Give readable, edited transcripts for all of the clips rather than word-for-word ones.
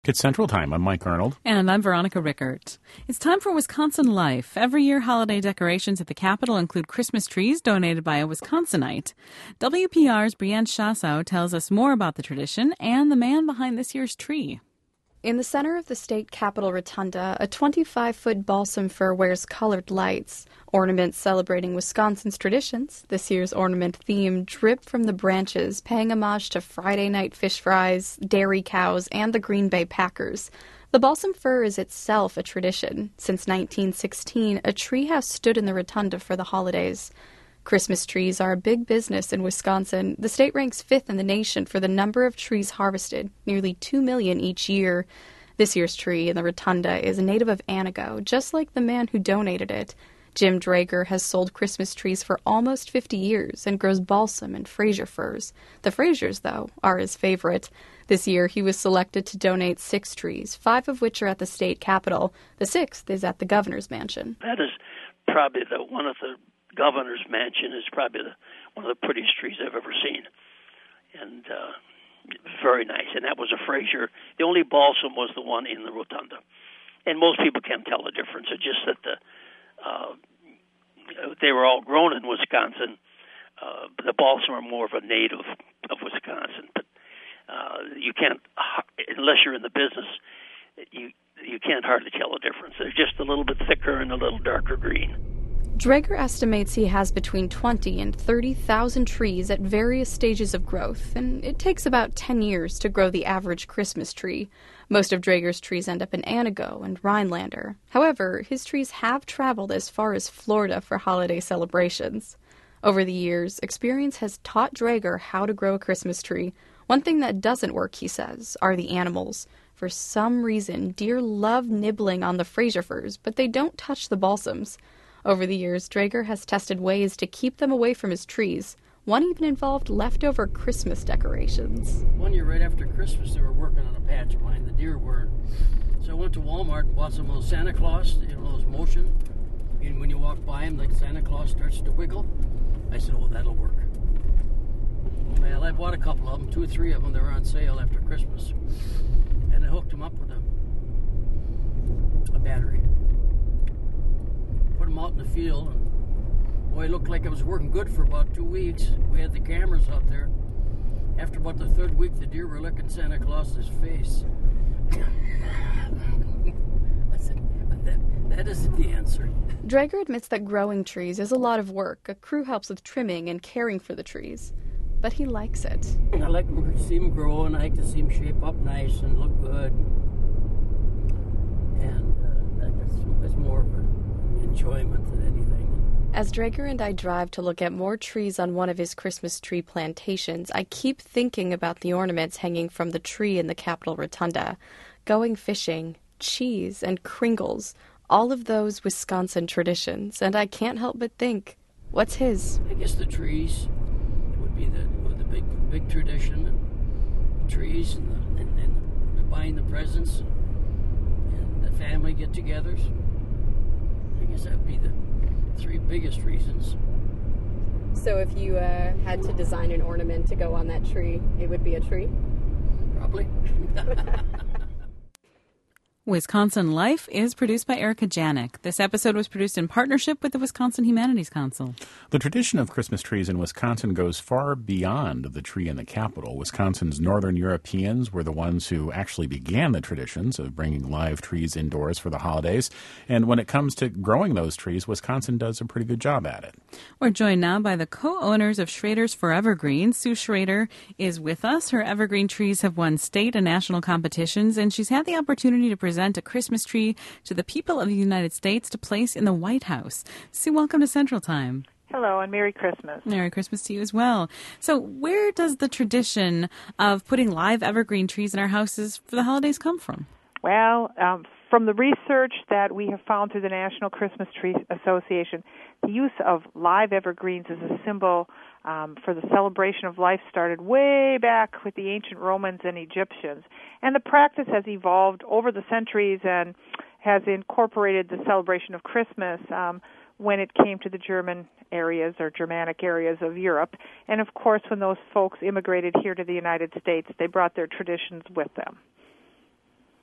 It's Central Time. I'm Mike Arnold. And I'm Veronica Rickert. It's time for Wisconsin Life. Every year, holiday decorations at the Capitol include Christmas trees donated by a Wisconsinite. WPR's Brienne Chassau tells us more about the tradition and the man behind this year's tree. In the center of the state capitol rotunda, a 25-foot balsam fir wears colored lights. Ornaments celebrating Wisconsin's traditions. This year's ornament theme drip from the branches, paying homage to Friday night fish fries, dairy cows, and the Green Bay Packers. The balsam fir is itself a tradition. Since 1916, a tree has stood in the rotunda for the holidays. Christmas trees are a big business in Wisconsin. The state ranks 5th in the nation for the number of trees harvested, nearly 2 million each year. This year's tree in the rotunda is a native of Antigo, just like the man who donated it. Jim Drager has sold Christmas trees for almost 50 years and grows balsam and Fraser firs. The Frasers, though, are his favorite. This year, he was selected to donate 6 trees, 5 of which are at the state capitol. The 6th is at the governor's mansion. That is probably one of the governor's mansion is probably one of the prettiest trees I've ever seen, and very nice. And that was a Fraser. The only balsam was the one in the rotunda, and most people can't tell the difference. It's just that they were all grown in Wisconsin. But the balsam are more of a native of Wisconsin, but you can't, unless you're in the business, you can't hardly tell the difference. They're just a little bit thicker and a little darker green. Drager estimates he has between 20 and 30,000 trees at various stages of growth, and it takes about 10 years to grow the average Christmas tree. Most of Drager's trees end up in Antigo and Rhinelander. However, his trees have traveled as far as Florida for holiday celebrations. Over the years, experience has taught Drager how to grow a Christmas tree. One thing that doesn't work, he says, are the animals. For some reason, deer love nibbling on the Fraser firs, but they don't touch the balsams. Over the years, Drager has tested ways to keep them away from his trees. One even involved leftover Christmas decorations. One year right after Christmas, they were working on a patch of mine. The deer weren't. So I went to Walmart and bought some little Santa Claus, those motion. And when you walk by him, like Santa Claus starts to wiggle. I said, oh, that'll work. Well, I bought a couple of them, 2 or 3 of them. They were on sale after Christmas. And I hooked them up with a battery. Put them out in the field, and boy, it looked like I was working good for about 2 weeks. We had the cameras out there. After about the 3rd week, the deer were licking Santa Claus's face. I said, but that isn't the answer. Drager admits that growing trees is a lot of work. A crew helps with trimming and caring for the trees. But he likes it. I like to see them grow, and I like to see them shape up nice and look good. And that's more of an enjoyment than anything. As Drager and I drive to look at more trees on one of his Christmas tree plantations, I keep thinking about the ornaments hanging from the tree in the Capitol Rotunda. Going fishing, cheese, and Kringles, all of those Wisconsin traditions, and I can't help but think, what's his? I guess the trees would be the big tradition, and the trees and buying the presents and the family get-togethers. I guess that would be the 3 biggest reasons. So if you had to design an ornament to go on that tree, it would be a tree? Probably. Wisconsin Life is produced by Erica Janik. This episode was produced in partnership with the Wisconsin Humanities Council. The tradition of Christmas trees in Wisconsin goes far beyond the tree in the Capitol. Wisconsin's Northern Europeans were the ones who actually began the traditions of bringing live trees indoors for the holidays. And when it comes to growing those trees, Wisconsin does a pretty good job at it. We're joined now by the co-owners of Schrader's for Evergreen. Sue Schrader is with us. Her evergreen trees have won state and national competitions, and she's had the opportunity to present a Christmas tree to the people of the United States to place in the White House. Sue, welcome to Central Time. Hello, and Merry Christmas. Merry Christmas to you as well. So where does the tradition of putting live evergreen trees in our houses for the holidays come from? Well, from the research that we have found through the National Christmas Tree Association, the use of live evergreens as a symbol for the celebration of life started way back with the ancient Romans and Egyptians. And the practice has evolved over the centuries and has incorporated the celebration of Christmas when it came to the German areas or Germanic areas of Europe. And, of course, when those folks immigrated here to the United States, they brought their traditions with them.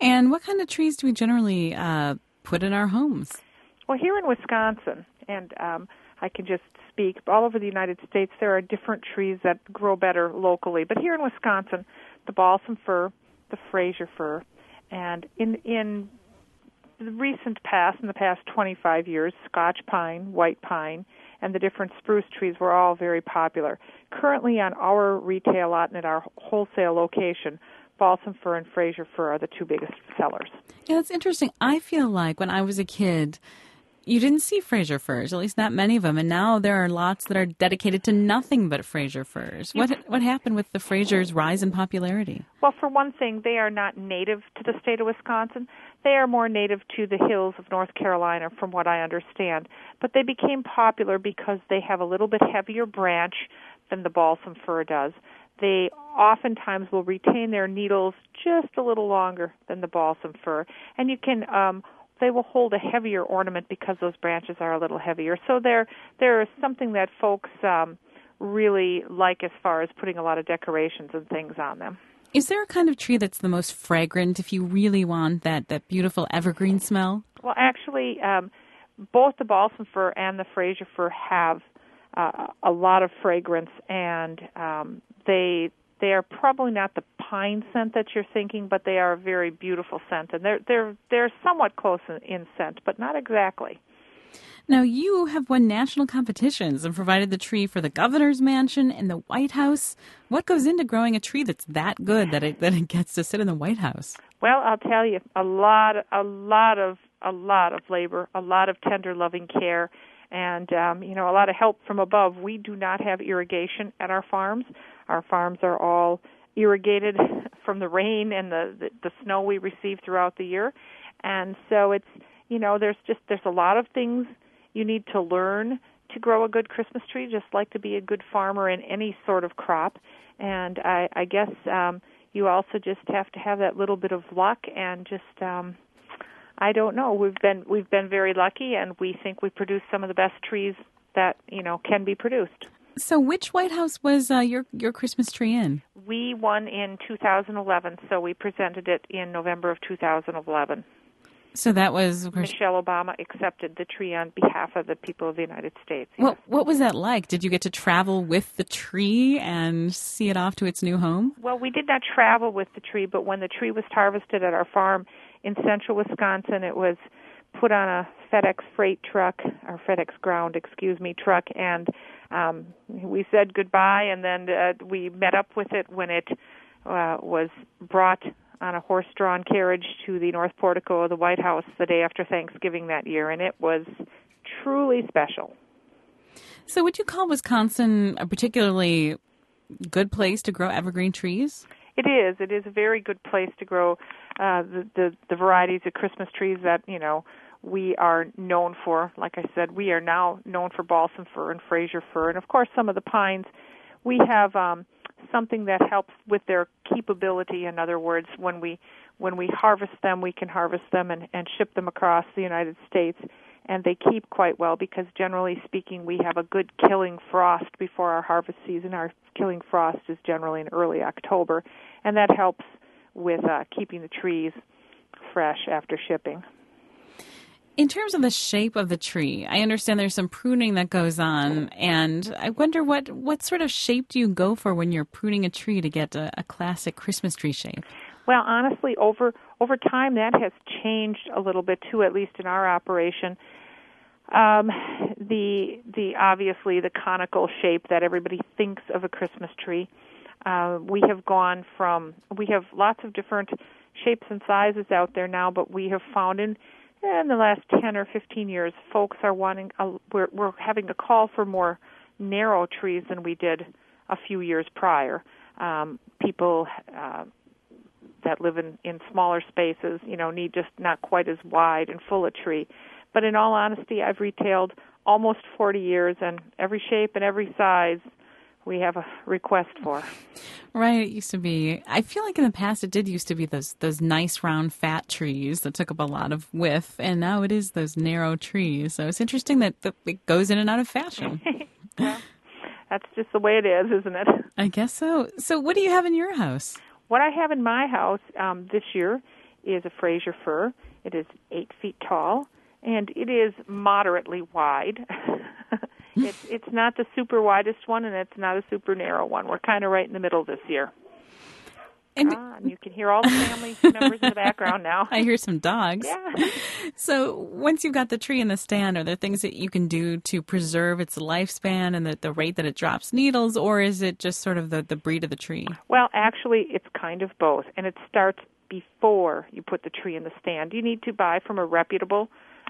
And what kind of trees do we generally put in our homes? Well, here in Wisconsin, and I can just speak, all over the United States, there are different trees that grow better locally. But here in Wisconsin, the balsam fir, the Fraser fir, and in the recent past, in the past 25 years, Scotch pine, white pine, and the different spruce trees were all very popular. Currently on our retail lot and at our wholesale location, balsam fir and Fraser fir are the two biggest sellers. Yeah, that's interesting. I feel like when I was a kid, you didn't see Fraser firs, at least not many of them, and now there are lots that are dedicated to nothing but Fraser firs. What happened with the Fraser's rise in popularity? Well, for one thing, they are not native to the state of Wisconsin. They are more native to the hills of North Carolina, from what I understand. But they became popular because they have a little bit heavier branch than the balsam fir does. They oftentimes will retain their needles just a little longer than the balsam fir, and you can they will hold a heavier ornament because those branches are a little heavier. So they're something that folks really like as far as putting a lot of decorations and things on them. Is there a kind of tree that's the most fragrant if you really want that beautiful evergreen smell? Well, actually, both the balsam fir and the Fraser fir have a lot of fragrance, and they are probably not the pine scent that you're thinking, but they are a very beautiful scent, and they're somewhat close in scent, but not exactly. Now, you have won national competitions and provided the tree for the governor's mansion and the White House. What goes into growing a tree that's that good that it gets to sit in the White House? Well, I'll tell you, a lot of labor, a lot of tender, loving care, and a lot of help from above. We do not have irrigation at our farms. Our farms are all irrigated from the rain and the snow we receive throughout the year, and so it's there's a lot of things you need to learn to grow a good Christmas tree, just like to be a good farmer in any sort of crop. And I guess you also just have to have that little bit of luck and just I don't know. We've been very lucky, and we think we produce some of the best trees that can be produced. So, which White House was your Christmas tree in? We won in 2011, so we presented it in November of 2011. So that was... Michelle Obama accepted the tree on behalf of the people of the United States. Yes. Well, what was that like? Did you get to travel with the tree and see it off to its new home? Well, we did not travel with the tree, but when the tree was harvested at our farm in central Wisconsin, it was put on a FedEx freight truck, or FedEx ground, truck, and we said goodbye, and then we met up with it when it was brought on a horse-drawn carriage to the North Portico of the White House the day after Thanksgiving that year, and it was truly special. So would you call Wisconsin a particularly good place to grow evergreen trees? It is. It is a very good place to grow the varieties of Christmas trees that, we are known for. Like I said, we are now known for balsam fir and Fraser fir, and of course some of the pines. We have something that helps with their keepability. In other words, when we harvest them, we can harvest them and ship them across the United States, and they keep quite well because generally speaking, we have a good killing frost before our harvest season. Our killing frost is generally in early October, and that helps with keeping the trees fresh after shipping. In terms of the shape of the tree, I understand there's some pruning that goes on, and I wonder what sort of shape do you go for when you're pruning a tree to get a classic Christmas tree shape? Well, honestly, over time that has changed a little bit too, at least in our operation. The obviously the conical shape that everybody thinks of a Christmas tree. We have lots of different shapes and sizes out there now, but we have found in the last 10 or 15 years, folks are we're having a call for more narrow trees than we did a few years prior. People that live in smaller spaces, need just not quite as wide and full a tree. But in all honesty, I've retailed almost 40 years, and every shape and every size we have a request for. Right, it used to be. I feel like in the past it did used to be those nice round fat trees that took up a lot of width, and now it is those narrow trees. So it's interesting that it goes in and out of fashion. Well, that's just the way it is, isn't it? I guess so. So what do you have in your house? What I have in my house this year is a Fraser fir. It is 8 feet tall, and it is moderately wide. It's not the super widest one, and it's not a super narrow one. We're kind of right in the middle this year. And you can hear all the family members in the background now. I hear some dogs. Yeah. So once you've got the tree in the stand, are there things that you can do to preserve its lifespan and the rate that it drops needles, or is it just sort of the breed of the tree? Well, actually, it's kind of both, and it starts before you put the tree in the stand. You need to buy from a reputable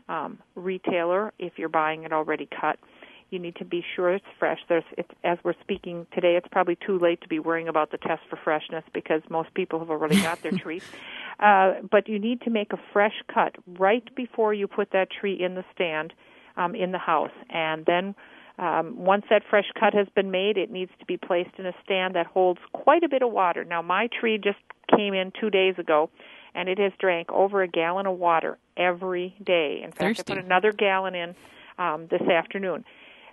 retailer if you're buying it already cut. You need to be sure it's fresh. As we're speaking today, it's probably too late to be worrying about the test for freshness because most people have already got their tree. But you need to make a fresh cut right before you put that tree in the stand in the house. And then once that fresh cut has been made, it needs to be placed in a stand that holds quite a bit of water. Now, my tree just came in 2 days ago, and it has drank over a gallon of water every day. In fact, I put another gallon in this afternoon.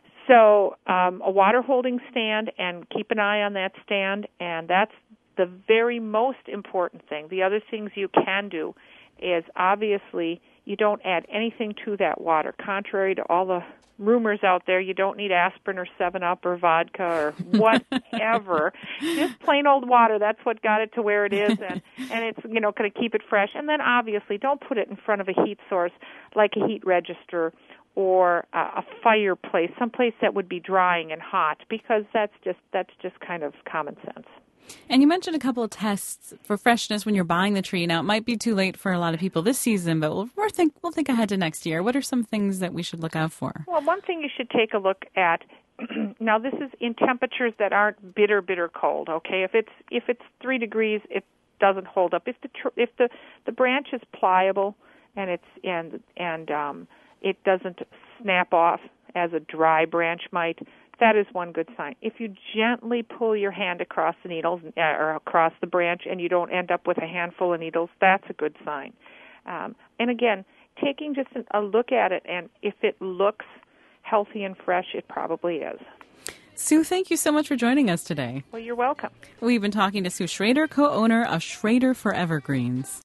So a water-holding stand, and keep an eye on that stand, and that's the very most important thing. The other things you can do is, obviously, you don't add anything to that water. Contrary to all the rumors out there, you don't need aspirin or 7-Up or vodka or whatever. Just plain old water. That's what got it to where it is, and it's going to keep it fresh. And then, obviously, don't put it in front of a heat source like a heat register or a fireplace, someplace that would be drying and hot, because that's just kind of common sense. And you mentioned a couple of tests for freshness when you're buying the tree. Now, it might be too late for a lot of people this season, but we'll think ahead to next year. What are some things that we should look out for? Well, one thing you should take a look at. Now, this is in temperatures that aren't bitter cold. Okay, if it's 3 degrees, it doesn't hold up. If the branch is pliable and it doesn't snap off as a dry branch might, that is one good sign. If you gently pull your hand across the needles or across the branch and you don't end up with a handful of needles, that's a good sign. And again, taking just a look at it, and if it looks healthy and fresh, it probably is. Sue, thank you so much for joining us today. Well, you're welcome. We've been talking to Sue Schrader, co-owner of Schrader for Evergreens.